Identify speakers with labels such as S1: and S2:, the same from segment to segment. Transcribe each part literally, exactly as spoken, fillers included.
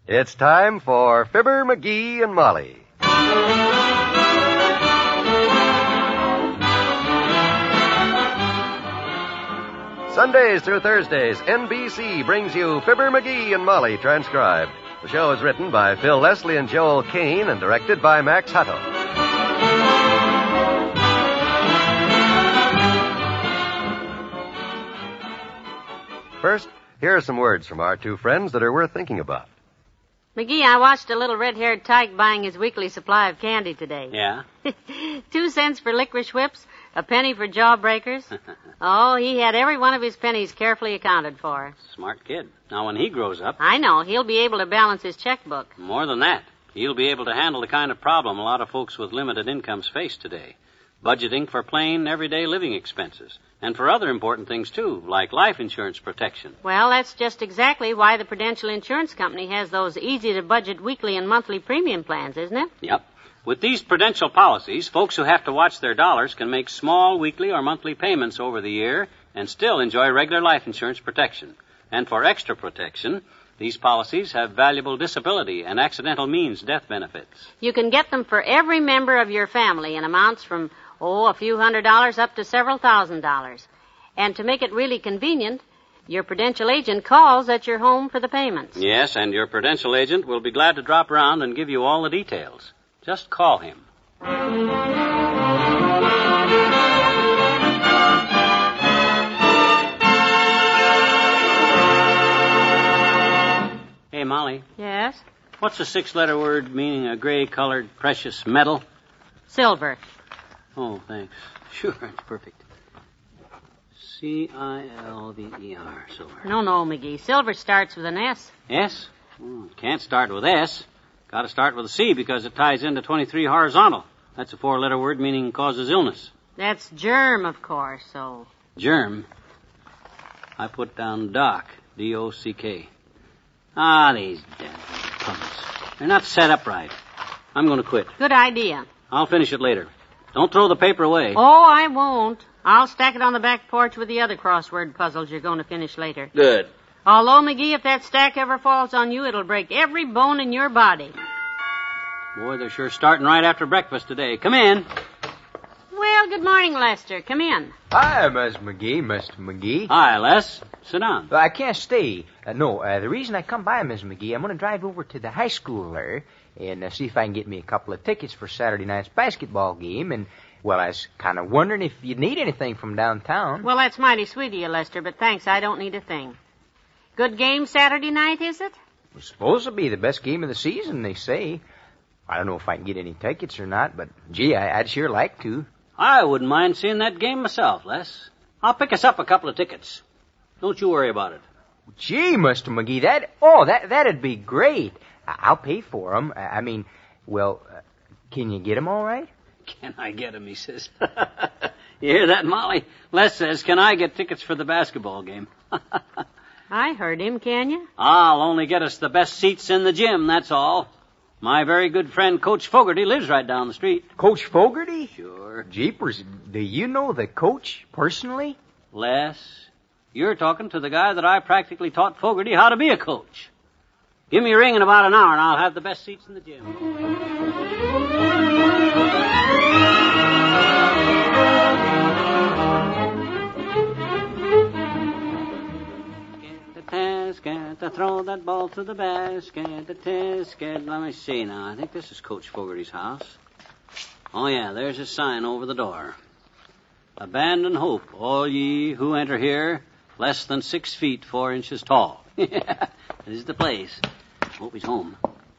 S1: It's time for Fibber, McGee, and Molly. Sundays through Thursdays, N B C brings you Fibber, McGee, and Molly transcribed. The show is written by Phil Leslie and Joel Kane and directed by Max Hutto. First, here are some words from our two friends that are worth thinking about.
S2: McGee, I watched a little red-haired tyke buying his weekly supply of candy today.
S3: Yeah?
S2: Two cents for licorice whips, a penny for jawbreakers. Oh, he had every one of his pennies carefully accounted for.
S3: Smart kid. Now, when he grows up...
S2: I know. He'll be able to balance his checkbook.
S3: More than that. He'll be able to handle the kind of problem a lot of folks with limited incomes face today. Budgeting for plain, everyday living expenses. And for other important things, too, like life insurance protection.
S2: Well, that's just exactly why the Prudential Insurance Company has those easy-to-budget weekly and monthly premium plans, isn't it?
S3: Yep. With these Prudential policies, folks who have to watch their dollars can make small weekly or monthly payments over the year and still enjoy regular life insurance protection. And for extra protection, these policies have valuable disability and accidental means death benefits.
S2: You can get them for every member of your family in amounts from, oh, a few hundred dollars up to several thousand dollars. And to make it really convenient, your Prudential agent calls at your home for the payments.
S3: Yes, and your Prudential agent will be glad to drop around and give you all the details. Just call him. Hey, Molly.
S2: Yes?
S3: What's the six-letter word meaning a gray-colored precious metal?
S2: Silver.
S3: Oh, thanks. Sure, it's perfect. C I L V E R, silver.
S2: No, no, McGee. Silver starts with an S.
S3: S? Oh, it can't start with S. Got to start with a C because it ties into twenty-three horizontal. That's a four-letter word meaning causes illness.
S2: That's germ, of course, so...
S3: Germ? I put down doc, D O C K. Ah, these damn puzzles. They're not set up right. I'm going to quit.
S2: Good idea.
S3: I'll finish it later. Don't throw the paper away.
S2: Oh, I won't. I'll stack it on the back porch with the other crossword puzzles you're going to finish later.
S3: Good.
S2: Although, McGee, if that stack ever falls on you, it'll break every bone in your body.
S3: Boy, they're sure starting right after breakfast today. Come in.
S2: Well, good morning, Lester. Come in.
S4: Hi, Miss McGee, Mister McGee.
S3: Hi, Les. Sit down.
S4: Uh, I can't stay. Uh, no, uh, the reason I come by, Miss McGee, I'm going to drive over to the high school there and uh, see if I can get me a couple of tickets for Saturday night's basketball game. And, well, I was kind of wondering if you'd need anything from downtown.
S2: Well, that's mighty sweet of you, Lester, but thanks, I don't need a thing. Good game Saturday night, is it?
S4: It's supposed to be the best game of the season, they say. I don't know if I can get any tickets or not, but, gee, I, I'd sure like to.
S3: I wouldn't mind seeing that game myself, Les. I'll pick us up a couple of tickets. Don't you worry about it.
S4: Gee, Mister McGee, that, oh, that, that'd be great. I, I'll pay for 'em. I, I mean, well, uh, can you get 'em all right?
S3: Can I get 'em, he says. You hear that, Molly? Les says, can I get tickets for the basketball game?
S2: I heard him, can you?
S3: I'll only get us the best seats in the gym, that's all. My very good friend, Coach Fogarty, lives right down the street.
S4: Coach Fogarty?
S3: Sure.
S4: Jeepers, do you know the coach personally?
S3: Les, you're talking to the guy that I practically taught Fogarty how to be a coach. Give me a ring in about an hour and I'll have the best seats in the gym. Get to throw that ball to the basket, the tisket. Let me see now. I think this is Coach Fogarty's house. Oh, yeah, there's a sign over the door. Abandon hope, all ye who enter here, less than six feet, four inches tall. Yeah, this is the place. Hope he's home.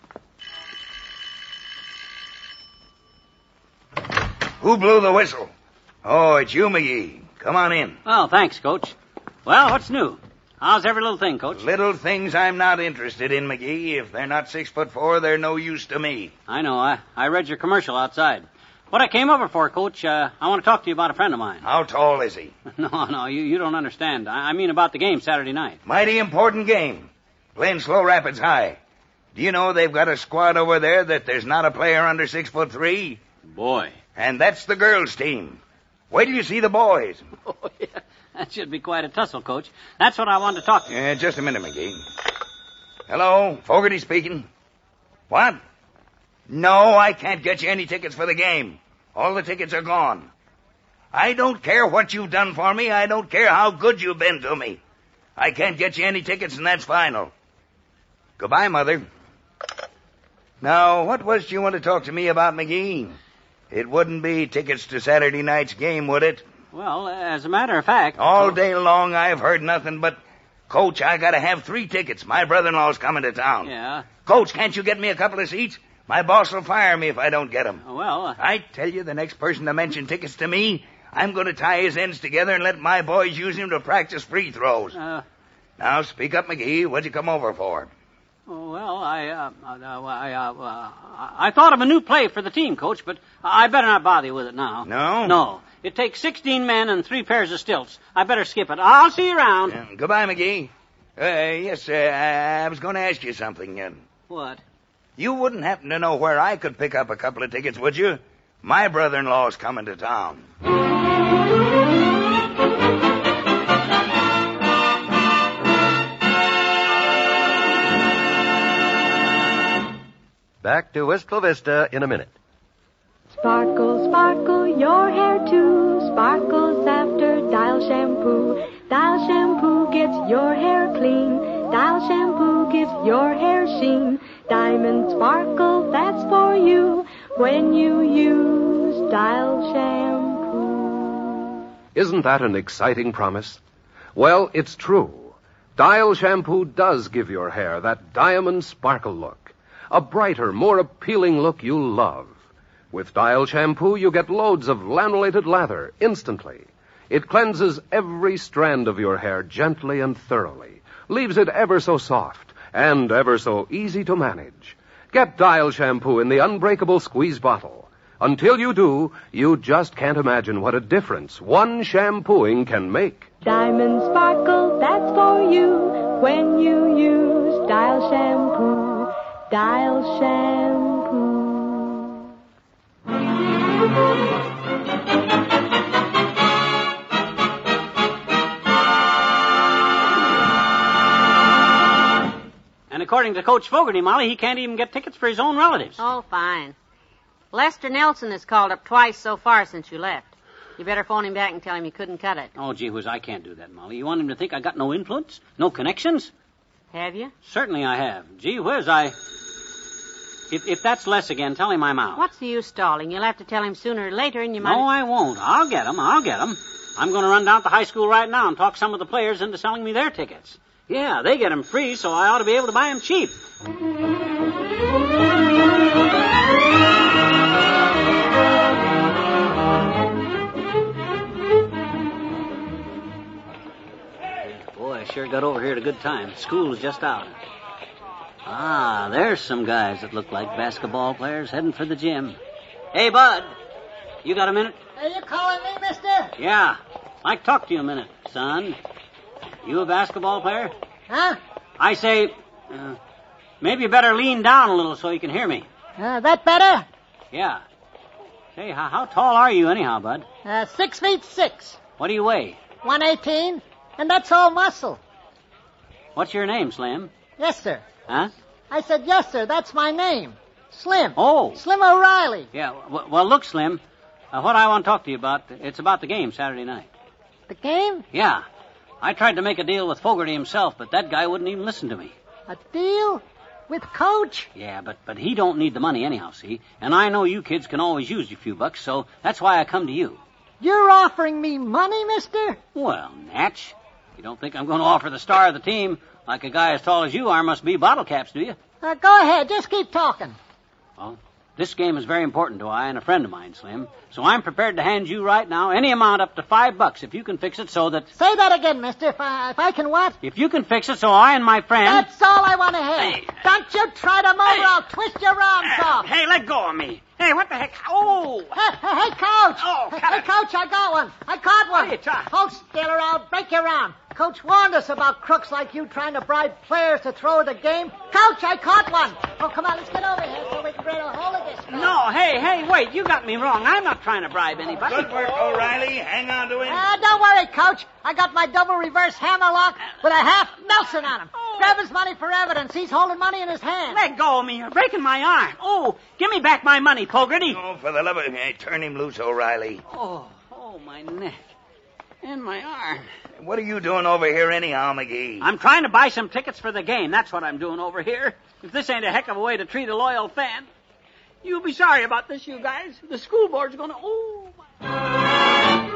S5: Who blew the whistle? Oh, it's you, McGee. Come on in.
S3: Oh, thanks, Coach. Well, what's new? How's every little thing, Coach?
S5: Little things I'm not interested in, McGee. If they're not six foot four, they're no use to me.
S3: I know. I, I read your commercial outside. What I came over for, Coach, uh, I want to talk to you about a friend of mine.
S5: How tall is he?
S3: No, no, you, you don't understand. I, I mean about the game Saturday night.
S5: Mighty important game. Playing Slow Rapids High. Do you know they've got a squad over there that there's not a player under six foot three?
S3: Boy.
S5: And that's the girls' team. Wait till you see the boys.
S3: Oh, yeah. That should be quite a tussle, Coach. That's what I wanted to talk to you.
S5: Yeah, just a minute, McGee. Hello, Fogarty speaking. What? No, I can't get you any tickets for the game. All the tickets are gone. I don't care what you've done for me. I don't care how good you've been to me. I can't get you any tickets, and that's final. Goodbye, Mother. Now, what was it you want to talk to me about, McGee? It wouldn't be tickets to Saturday night's game, would it?
S3: Well, as a matter of fact...
S5: All day long I've heard nothing but, Coach, I gotta have three tickets. My brother-in-law's coming to town.
S3: Yeah?
S5: Coach, can't you get me a couple of seats? My boss will fire me if I don't get them.
S3: Well... Uh...
S5: I tell you, the next person to mention tickets to me, I'm going to tie his ends together and let my boys use him to practice free throws.
S3: Uh...
S5: Now, speak up, McGee. What'd you come over for?
S3: Well, I, uh, uh, I, uh, uh, I thought of a new play for the team, Coach, but I better not bother you with it now.
S5: No?
S3: No. It takes sixteen men and three pairs of stilts. I better skip it. I'll see you around.
S5: Uh, goodbye, McGee. Uh, yes, uh, I was going to ask you something. Uh,
S3: what?
S5: You wouldn't happen to know where I could pick up a couple of tickets, would you? My brother-in-law's coming to town.
S1: Back to Wistful Vista in a minute.
S6: Sparkle, sparkle, your hair too. Sparkles after Dial shampoo. Dial shampoo gets your hair clean. Dial shampoo gives your hair sheen. Diamond sparkle, that's for you when you use Dial shampoo.
S7: Isn't that an exciting promise? Well, it's true. Dial shampoo does give your hair that diamond sparkle look. A brighter, more appealing look you'll love. With Dial shampoo, you get loads of lanolated lather instantly. It cleanses every strand of your hair gently and thoroughly, leaves it ever so soft and ever so easy to manage. Get Dial shampoo in the unbreakable squeeze bottle. Until you do, you just can't imagine what a difference one shampooing can make.
S6: Diamond sparkle, that's for you when you use Dial shampoo. Dial shampoo.
S3: And according to Coach Fogarty, Molly, he can't even get tickets for his own relatives.
S2: Oh, fine. Lester Nelson has called up twice so far since you left. You better phone him back and tell him you couldn't cut it.
S3: Oh, gee whiz, I can't do that, Molly. You want him to think I got no influence? No connections?
S2: Have you?
S3: Certainly I have. Gee whiz, I... If, if that's Les again, tell him I'm out.
S2: What's the use stalling? You'll have to tell him sooner or later, and you might...
S3: No, I won't. I'll get him. I'll get him. I'm going to run down to high school right now and talk some of the players into selling me their tickets. Yeah, they get them free, so I ought to be able to buy them cheap. Boy, I sure got over here at a good time. School's just out. Ah, there's some guys that look like basketball players heading for the gym. Hey, Bud, you got a minute?
S8: Are you calling me, mister?
S3: Yeah. I'd like to talk to you a minute, son. You a basketball player?
S8: Huh?
S3: I say, uh, maybe you better lean down a little so you can hear me.
S8: Uh, that better?
S3: Yeah. Say, how, how tall are you anyhow, Bud?
S8: Uh, six feet six.
S3: What do you weigh?
S8: One eighteen, and that's all muscle.
S3: What's your name, Slim?
S8: Yes, sir.
S3: Huh?
S8: I said, yes, sir, that's my name. Slim.
S3: Oh.
S8: Slim O'Reilly.
S3: Yeah, w- well, look, Slim, uh, what I want to talk to you about, it's about the game Saturday night.
S8: The game?
S3: Yeah. I tried to make a deal with Fogarty himself, but that guy wouldn't even listen to me.
S8: A deal? With Coach?
S3: Yeah, but, but he don't need the money anyhow, see? And I know you kids can always use a few bucks, so that's why I come to you.
S8: You're offering me money, mister?
S3: Well, Natch, you don't think I'm going to offer the star of the team like a guy as tall as you are must be bottle caps, do you?
S8: Uh, go ahead, just keep talking.
S3: Well, this game is very important to I and a friend of mine, Slim. So I'm prepared to hand you right now any amount up to five bucks if you can fix it so that...
S8: Say that again, mister. If I, if I can what?
S3: If you can fix it so I and my friend...
S8: That's all I want to hear.
S3: Hey.
S8: Don't you try to move
S3: Hey.
S8: or I'll twist your arms
S3: Uh,
S8: off.
S3: Hey, let go of me. Hey, what the heck? Oh!
S8: Hey, hey, hey, Coach.
S3: Oh,
S8: hey,
S3: cut
S8: hey,
S3: it.
S8: Coach, I got one. I caught one.
S3: Hey, try.
S8: Hold still or I'll break your arm. Coach warned us about crooks like you trying to bribe players to throw the game. Coach, I caught one. Oh, come on, let's get over here so we can grab a hold of this guy.
S3: No, Oh, hey, hey, wait. You got me wrong. I'm not trying to bribe anybody.
S5: Good work, O'Reilly. Hang on to him.
S8: Uh, don't worry, Coach. I got my double reverse hammerlock with a half Nelson on him.
S3: Oh.
S8: Grab his money for evidence. He's holding money in his hand.
S3: Let go of me. You're breaking my arm. Oh, give me back my money, Fogarty.
S5: Oh, for the love of... Hey, turn him loose, O'Reilly.
S3: Oh, oh, my neck. And my arm.
S5: What are you doing over here anyhow, McGee?
S3: I'm trying to buy some tickets for the game. That's what I'm doing over here. If this ain't a heck of a way to treat a loyal fan. You'll be sorry about this, you guys. The school board's gonna... Oh, my...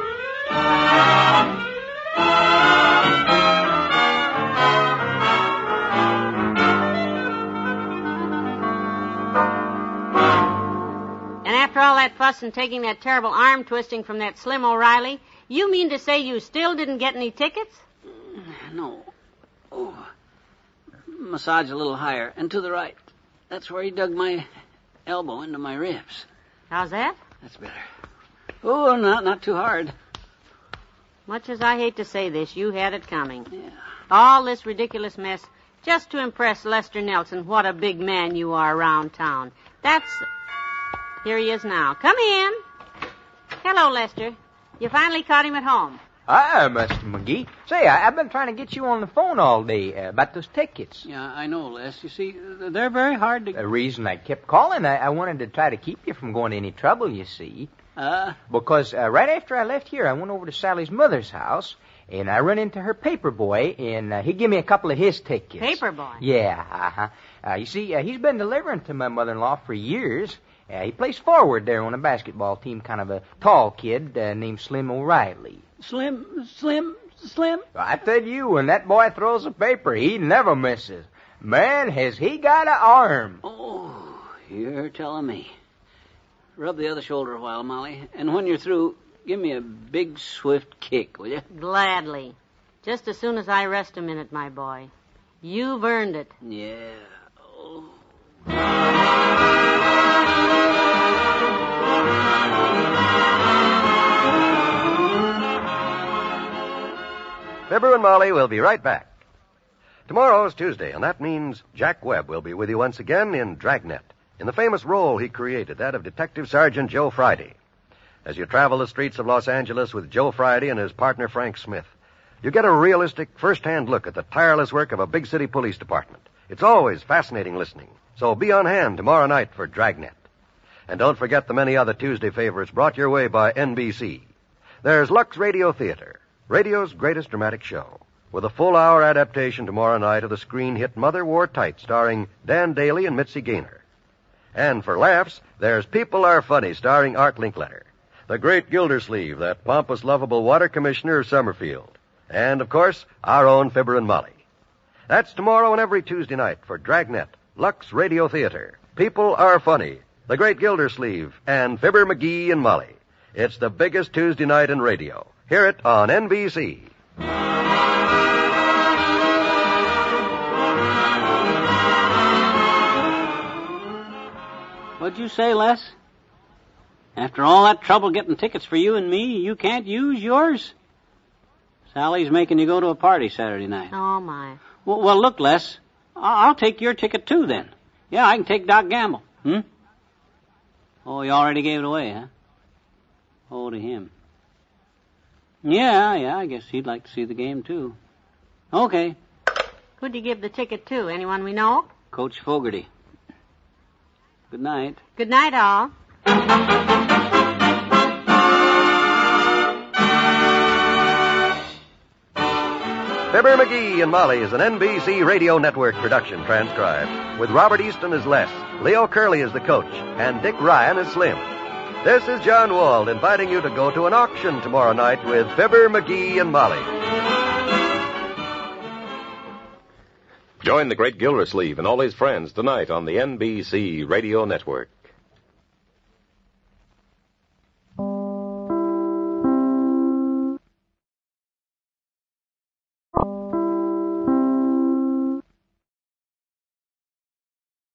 S2: And after all that fuss and taking that terrible arm twisting from that Slim O'Reilly, you mean to say you still didn't get any tickets?
S3: No. Oh. Massage a little higher and to the right. That's where he dug my elbow into my ribs.
S2: How's that?
S3: That's better. Oh, not not too hard.
S2: Much as I hate to say this, you had it coming.
S3: Yeah.
S2: All this ridiculous mess just to impress Lester Nelson. What a big man you are around town. That's... Here he is now. Come in. Hello, Lester. You finally caught him at home.
S4: Hi, Mister McGee. Say, I, I've been trying to get you on the phone all day uh, about those tickets.
S3: Yeah, I know, Les. You see, they're very hard to...
S4: The reason I kept calling, I, I wanted to try to keep you from going to any trouble, you see.
S3: Uh?
S4: Because uh, right after I left here, I went over to Sally's mother's house, and I run into her paper boy, and uh, he gave me a couple of his tickets.
S2: Paper boy?
S4: Yeah, uh-huh. Uh, you see, uh, he's been delivering to my mother-in-law for years. Uh, he plays forward there on a basketball team, kind of a tall kid uh, named Slim O'Reilly.
S3: Slim, Slim, Slim?
S4: I tell you, when that boy throws a paper, he never misses. Man, has he got an arm.
S3: Oh, you're telling me. Rub the other shoulder a while, Molly. And when you're through, give me a big, swift kick, will you?
S2: Gladly. Just as soon as I rest a minute, my boy. You've earned it.
S3: Yeah. Oh.
S1: Fibber and Molly will be right back. Tomorrow's Tuesday, and that means Jack Webb will be with you once again in Dragnet, in the famous role he created, that of Detective Sergeant Joe Friday. As you travel the streets of Los Angeles with Joe Friday and his partner Frank Smith, you get a realistic, first-hand look at the tireless work of a big city police department. It's always fascinating listening, so be on hand tomorrow night for Dragnet. And don't forget the many other Tuesday favorites brought your way by N B C. There's Lux Radio Theater, radio's greatest dramatic show, with a full-hour adaptation tomorrow night of the screen hit Mother Wore Tight, starring Dan Daly and Mitzi Gaynor. And for laughs, there's People Are Funny, starring Art Linkletter, the great Gildersleeve, that pompous, lovable water commissioner of Summerfield, and, of course, our own Fibber and Molly. That's tomorrow and every Tuesday night for Dragnet, Lux Radio Theater, People Are Funny, the great Gildersleeve, and Fibber, McGee, and Molly. It's the biggest Tuesday night in radio. Hear it on N B C.
S3: What'd you say, Les? After all that trouble getting tickets for you and me, you can't use yours? Sally's making you go to a party Saturday night.
S2: Oh, my.
S3: Well, well look, Les, I'll take your ticket too then. Yeah, I can take Doc Gamble. Hmm? Oh, you already gave it away, huh? Oh, to him. Yeah, yeah, I guess he'd like to see the game, too. Okay.
S2: Who'd you give the ticket to? Anyone we know?
S3: Coach Fogarty. Good night.
S2: Good night, all.
S1: Fibber, McGee, and Molly is an N B C Radio Network production transcribed, with Robert Easton as Les, Leo Curley as the coach, and Dick Ryan as Slim. This is John Wald inviting you to go to an auction tomorrow night with Fibber, McGee, and Molly.
S7: Join the great Gildersleeve and all his friends tonight on the N B C Radio Network.